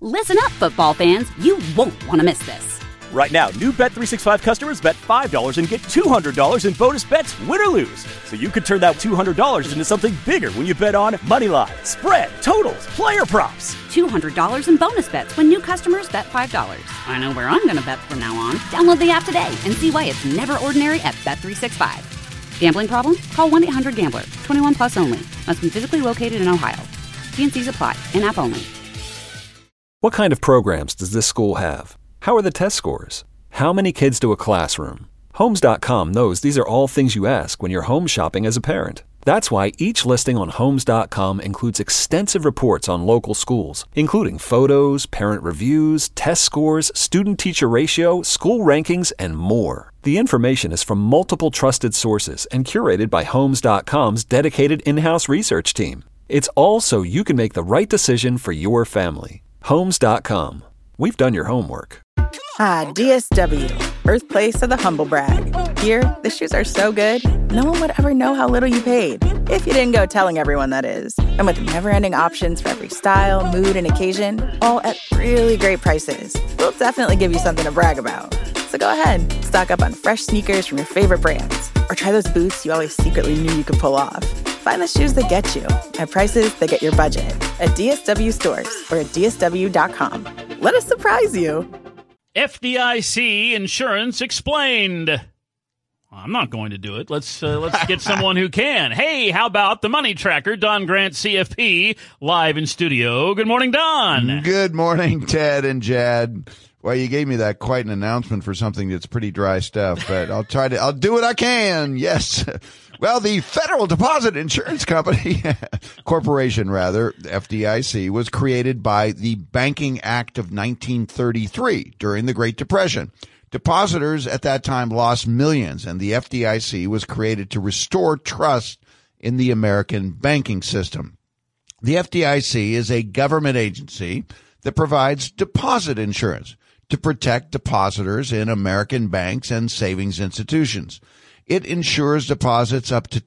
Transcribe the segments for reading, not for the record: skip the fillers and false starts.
Listen up, football fans. You won't want to miss this. Right now, new Bet365 customers bet $5 and get $200 in bonus bets, win or lose. So you could turn that $200 into something bigger when you bet on money line, spread, totals, player props. $200 in bonus bets when new customers bet $5. I know where I'm going to bet from now on. Download the app today and see why it's never ordinary at Bet365. Gambling problem? Call 1-800-GAMBLER. 21 plus only. Must be physically located in Ohio. T&Cs apply. In-app only. What kind of programs does this school have? How are the test scores? How many kids do a classroom? Homes.com knows these are all things you ask when you're home shopping as a parent. That's why each listing on Homes.com includes extensive reports on local schools, including photos, parent reviews, test scores, student-teacher ratio, school rankings, and more. The information is from multiple trusted sources and curated by Homes.com's dedicated in-house research team. It's all so you can make the right decision for your family. Homes.com. We've done your homework. Ah, DSW, birthplace of the humble brag. Here, the shoes are so good, no one would ever know how little you paid. If you didn't go telling everyone, that is. And with never-ending options for every style, mood, and occasion, all at really great prices, we'll definitely give you something to brag about. So go ahead, stock up on fresh sneakers from your favorite brands, or try those boots you always secretly knew you could pull off. Find the shoes that get you at prices that get your budget at DSW stores or at DSW.com. Let us surprise you. FDIC Insurance Explained. I'm not going to do it. Let's get someone who can. Hey, how about the Money Tracker, Don Grant, CFP, live in studio. Good morning, Don. Good morning, Ted and Jad. Well, you gave me that quite an announcement for something that's pretty dry stuff, but I'll do what I can. Yes. Well, the Federal Deposit Insurance Company, Corporation rather, FDIC, was created by the Banking Act of 1933 during the Great Depression. Depositors at that time lost millions, and the FDIC was created to restore trust in the American banking system. The FDIC is a government agency that provides deposit insurance to protect depositors in American banks and savings institutions. It insures deposits up to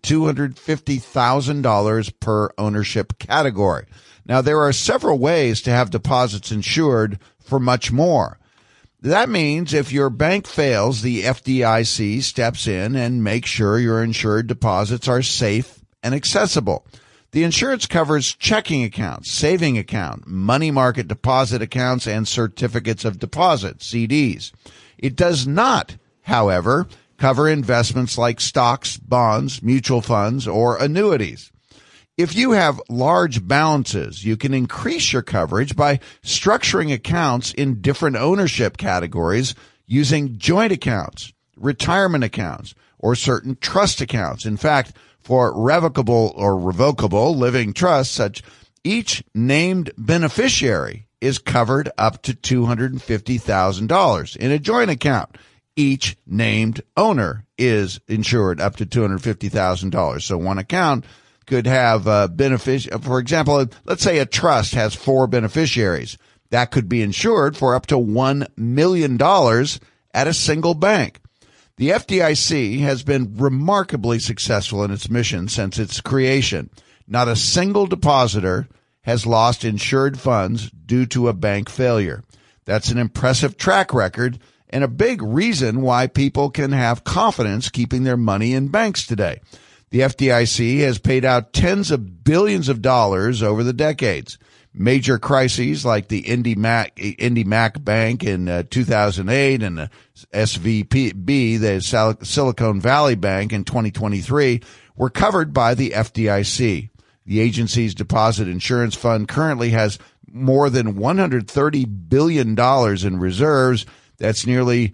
$250,000 per ownership category. Now, there are several ways to have deposits insured for much more. That means if your bank fails, the FDIC steps in and makes sure your insured deposits are safe and accessible. The insurance covers checking accounts, saving account, money market deposit accounts, and certificates of deposit, CDs. It does not, however, cover investments like stocks, bonds, mutual funds, or annuities. If you have large balances, you can increase your coverage by structuring accounts in different ownership categories using joint accounts, retirement accounts, or certain trust accounts. In fact, for revocable or revocable living trusts, such each named beneficiary is covered up to $250,000. In a joint account, each named owner is insured up to $250,000. So one account could have for example, let's say a trust has 4 beneficiaries. That could be insured for up to $1 million at a single bank. The FDIC has been remarkably successful in its mission since its creation. Not a single depositor has lost insured funds due to a bank failure. That's an impressive track record and a big reason why people can have confidence keeping their money in banks today. The FDIC has paid out tens of billions of dollars over the decades. Major crises like the IndyMac Bank in 2008 and the SVB, the Silicon Valley Bank in 2023, were covered by the FDIC. The agency's deposit insurance fund currently has more than $130 billion in reserves. That's nearly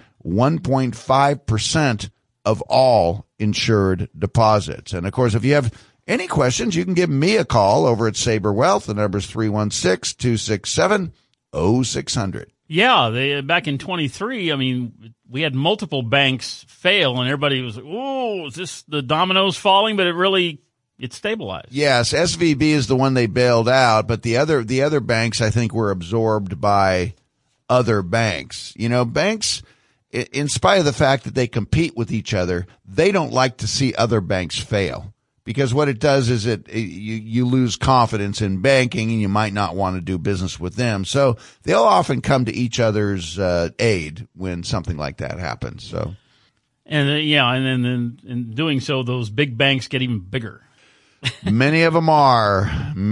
1.5% of all insured deposits. And, of course, if you have any questions, you can give me a call over at Sabre Wealth. The number is 316-267-0600. Yeah, back in 23, I mean, we had multiple banks fail, and everybody was like, oh, is this the dominoes falling? But it stabilized. Yes, SVB is the one they bailed out, but the other banks, I think, were absorbed by other banks. You know, banks, in spite of the fact that they compete with each other, they don't like to see other banks fail because what it does is you lose confidence in banking and you might not want to do business with them. So they'll often come to each other's aid when something like that happens. So, and then in doing so, those big banks get even bigger. Many of them are.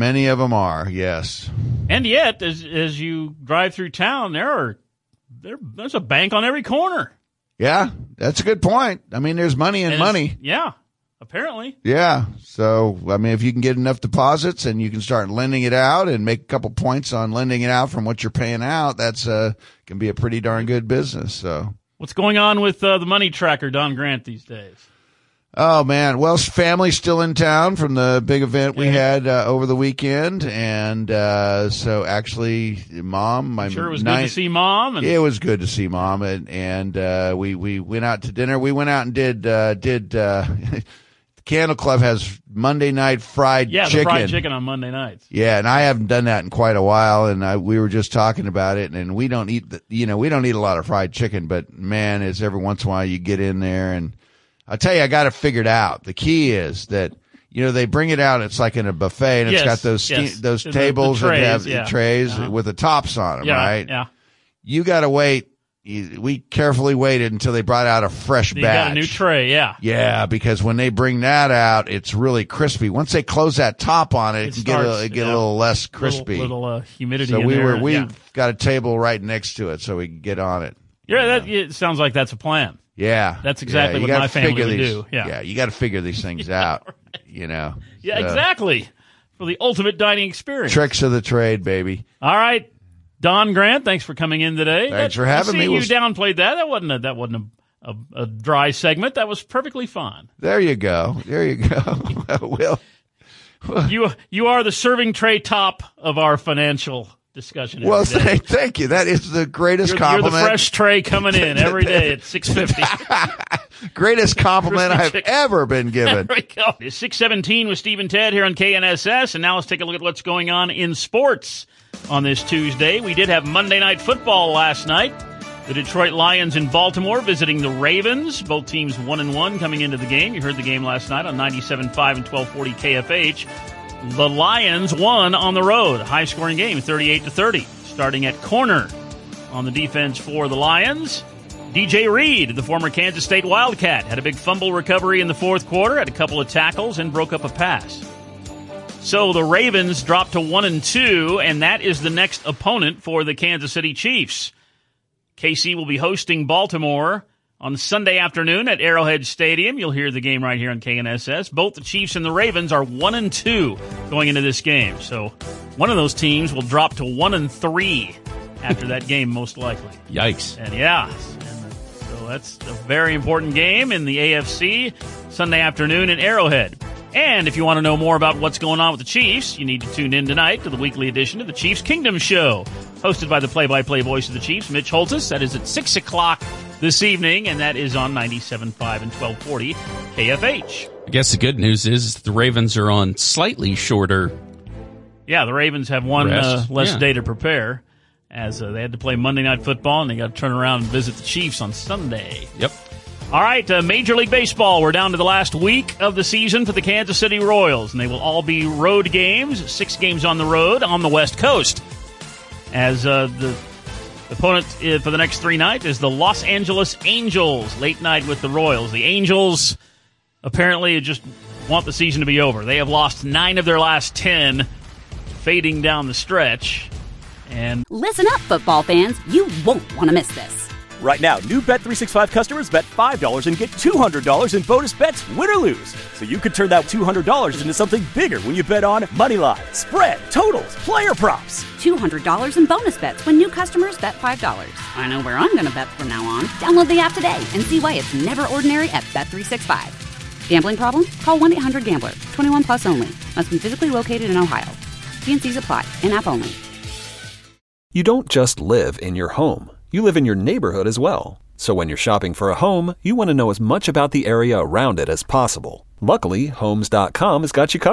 Yes. And yet, as you drive through town, there's a bank on every corner. Yeah, that's a good point. I mean, there's money in money. Yeah, apparently. Yeah. So, I mean, if you can get enough deposits and you can start lending it out and make a couple points on lending it out from what you're paying out, that's can be a pretty darn good business. So, what's going on with the money tracker, Don Grant, these days? Oh, man. Well, family's still in town from the big event we had over the weekend. And so actually, Mom, I'm sure it was good to see Mom. It was good to see Mom. And we went out to dinner. We went out and did the Candle Club has Monday night fried chicken. Yeah, the fried chicken on Monday nights. Yeah, and I haven't done that in quite a while. And we were just talking about it. And we don't eat we don't eat a lot of fried chicken. But, man, it's every once in a while you get in there and I'll tell you, I got it figured out. The key is that, they bring it out. It's like in a buffet, and it's got those tables the trays, that have trays with the tops on them, right? Yeah. You got to wait. We carefully waited until they brought out a fresh batch. You got a new tray, yeah. Yeah, because when they bring that out, it's really crispy. Once they close that top on it, it can get a little less crispy. Little humidity. So we got a table right next to it, so we can get on it. Yeah, it sounds like that's a plan. Yeah. That's exactly what my family would do. Yeah, you got to figure these things out, Yeah, exactly. For the ultimate dining experience. Tricks of the trade, baby. All right. Don Grant, thanks for coming in today. Thanks for having me. You downplayed that. That wasn't a dry segment. That was perfectly fine. There you go. Will. You are the serving tray top of our financial discussion. Well, thank you. That is the greatest compliment. You're the fresh tray coming in every day at 6:50. Greatest compliment I've ever been given. There we go. It's 6:17 with Steve and Ted here on KNSS, and now let's take a look at what's going on in sports on this Tuesday. We did have Monday Night Football last night. The Detroit Lions in Baltimore visiting the Ravens. Both teams 1-1 coming into the game. You heard the game last night on 97.5 and 1240 KFH. The Lions won on the road. High-scoring game, 38-30. Starting at corner on the defense for the Lions, DJ Reed, the former Kansas State Wildcat, had a big fumble recovery in the fourth quarter, had a couple of tackles, and broke up a pass. So the Ravens dropped to 1-2, and that is the next opponent for the Kansas City Chiefs. KC will be hosting Baltimore on Sunday afternoon at Arrowhead Stadium. You'll hear the game right here on KNSS. Both the Chiefs and the Ravens are 1-2 going into this game. So one of those teams will drop to 1-3 after that game, most likely. Yikes. And so that's a very important game in the AFC Sunday afternoon in Arrowhead. And if you want to know more about what's going on with the Chiefs, you need to tune in tonight to the weekly edition of the Chiefs Kingdom Show, hosted by the play-by-play voice of the Chiefs, Mitch Holtis. That is at 6 o'clock this evening, and that is on 97.5 and 1240 KFH. I guess the good news is the Ravens are on slightly shorter. Yeah, the Ravens have one less day to prepare, as they had to play Monday Night Football, and they got to turn around and visit the Chiefs on Sunday. Yep. All right, Major League Baseball, we're down to the last week of the season for the Kansas City Royals, and they will all be road games, 6 games on the road on the West Coast. As the opponent for the next 3 nights is the Los Angeles Angels, late night with the Royals. The Angels apparently just want the season to be over. They have lost 9 of their last 10, fading down the stretch. And listen up, football fans. You won't want to miss this. Right now, new Bet365 customers bet $5 and get $200 in bonus bets, win or lose. So you could turn that $200 into something bigger when you bet on moneyline, spread, totals, player props. $200 in bonus bets when new customers bet $5. I know where I'm going to bet from now on. Download the app today and see why it's never ordinary at Bet365. Gambling problem? Call 1-800-GAMBLER. 21 plus only. Must be physically located in Ohio. T&Cs apply. In-app only. You don't just live in your home. You live in your neighborhood as well. So when you're shopping for a home, you want to know as much about the area around it as possible. Luckily, Homes.com has got you covered.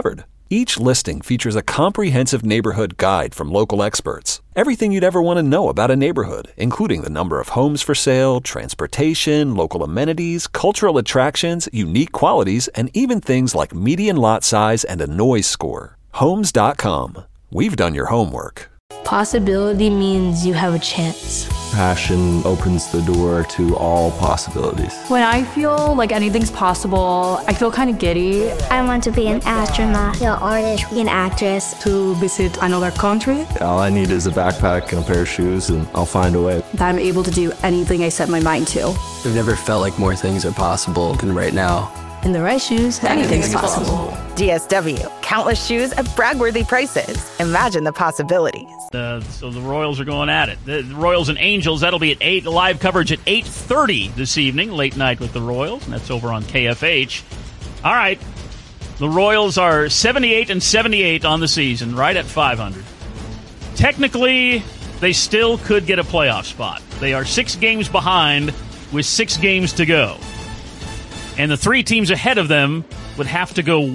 Each listing features a comprehensive neighborhood guide from local experts. Everything you'd ever want to know about a neighborhood, including the number of homes for sale, transportation, local amenities, cultural attractions, unique qualities, and even things like median lot size and a noise score. Homes.com. We've done your homework. Possibility means you have a chance. Passion opens the door to all possibilities. When I feel like anything's possible, I feel kind of giddy. I want to be an astronaut, an artist, an actress. To visit another country. All I need is a backpack and a pair of shoes, and I'll find a way. That I'm able to do anything I set my mind to. I've never felt like more things are possible than right now. In the right shoes, anything's possible. DSW, countless shoes at brag-worthy prices. Imagine the possibilities. So the Royals are going at it. The Royals and Angels, that'll be at 8. Live coverage at 8:30 this evening, late night with the Royals, and that's over on KFH. All right, the Royals are 78-78 on the season, right at 500. Technically, they still could get a playoff spot. They are 6 games behind with 6 games to go. And the 3 teams ahead of them would have to go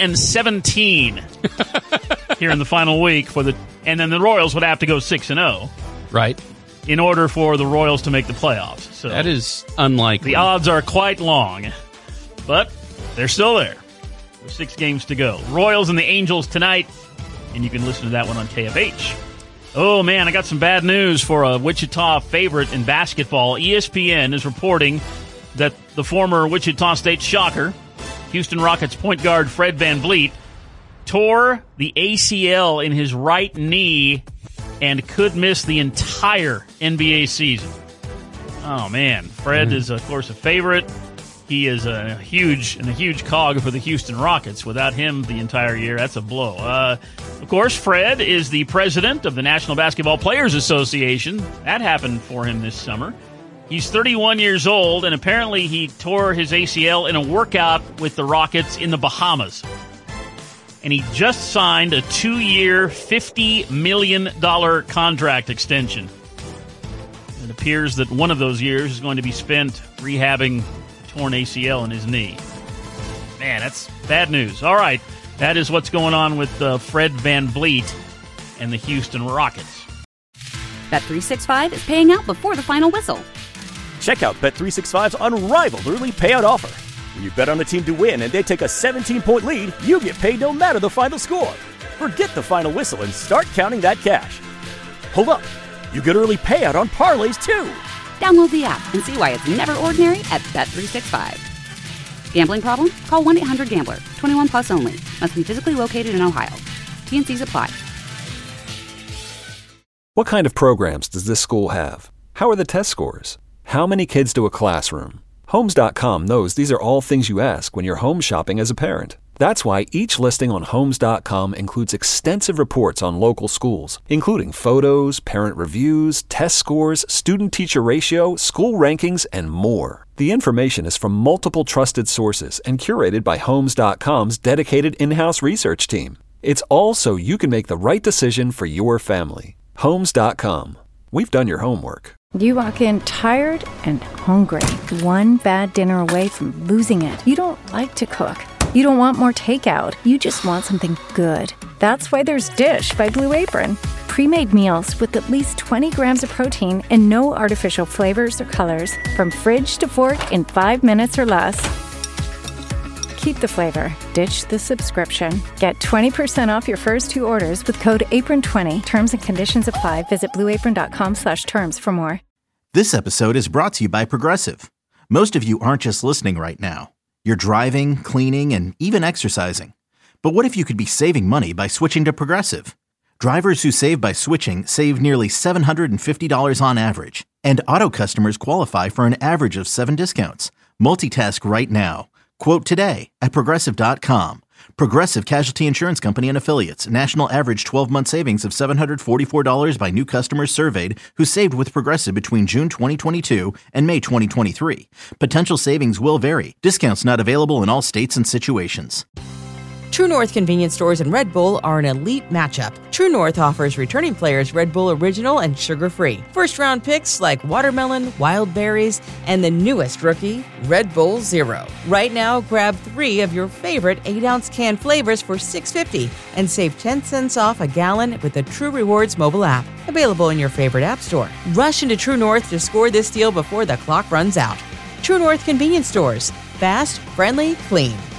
1-17 here in the final week and then the Royals would have to go 6-0. Right. In order for the Royals to make the playoffs. So that is unlikely. The odds are quite long, but they're still there with 6 games to go. Royals and the Angels tonight, and you can listen to that one on KFH. Oh, man, I got some bad news for a Wichita favorite in basketball. ESPN is reporting that the former Wichita State Shocker, Houston Rockets point guard Fred VanVleet, tore the ACL in his right knee and could miss the entire NBA season. Oh, man. Fred is, of course, a favorite. He is a huge cog for the Houston Rockets. Without him the entire year, that's a blow. Of course, Fred is the president of the National Basketball Players Association. That happened for him this summer. He's 31 years old, and apparently he tore his ACL in a workout with the Rockets in the Bahamas. And he just signed a 2-year, $50 million contract extension. It appears that one of those years is going to be spent rehabbing a torn ACL in his knee. Man, that's bad news. All right, that is what's going on with Fred VanVleet and the Houston Rockets. Bet365 is paying out before the final whistle. Check out Bet365's unrivaled early payout offer. When you bet on a team to win and they take a 17-point lead, you get paid no matter the final score. Forget the final whistle and start counting that cash. Hold up. You get early payout on parlays, too. Download the app and see why it's never ordinary at Bet365. Gambling problem? Call 1-800-GAMBLER. 21 plus only. Must be physically located in Ohio. T&Cs apply. What kind of programs does this school have? How are the test scores? How many kids do a classroom? Homes.com knows these are all things you ask when you're home shopping as a parent. That's why each listing on Homes.com includes extensive reports on local schools, including photos, parent reviews, test scores, student-teacher ratio, school rankings, and more. The information is from multiple trusted sources and curated by Homes.com's dedicated in-house research team. It's all so you can make the right decision for your family. Homes.com. We've done your homework. You walk in tired and hungry, one bad dinner away from losing it. You don't like to cook. You don't want more takeout. You just want something good. That's why there's Dish by Blue Apron. Pre-made meals with at least 20 grams of protein and no artificial flavors or colors. From fridge to fork in 5 minutes or less. Keep the flavor. Ditch the subscription. Get 20% off your first 2 orders with code APRON20. Terms and conditions apply. Visit blueapron.com/terms for more. This episode is brought to you by Progressive. Most of you aren't just listening right now. You're driving, cleaning, and even exercising. But what if you could be saving money by switching to Progressive? Drivers who save by switching save nearly $750 on average. And auto customers qualify for an average of 7 discounts. Multitask right now. Quote today at Progressive.com. Progressive Casualty Insurance Company and Affiliates. National average 12-month savings of $744 by new customers surveyed who saved with Progressive between June 2022 and May 2023. Potential savings will vary. Discounts not available in all states and situations. True North convenience stores and Red Bull are an elite matchup. True North offers returning players Red Bull Original and sugar-free. First-round picks like watermelon, wild berries, and the newest rookie, Red Bull Zero. Right now, grab 3 of your favorite 8-ounce can flavors for $6.50 and save 10 cents off a gallon with the True Rewards mobile app. Available in your favorite app store. Rush into True North to score this deal before the clock runs out. True North convenience stores. Fast, friendly, clean.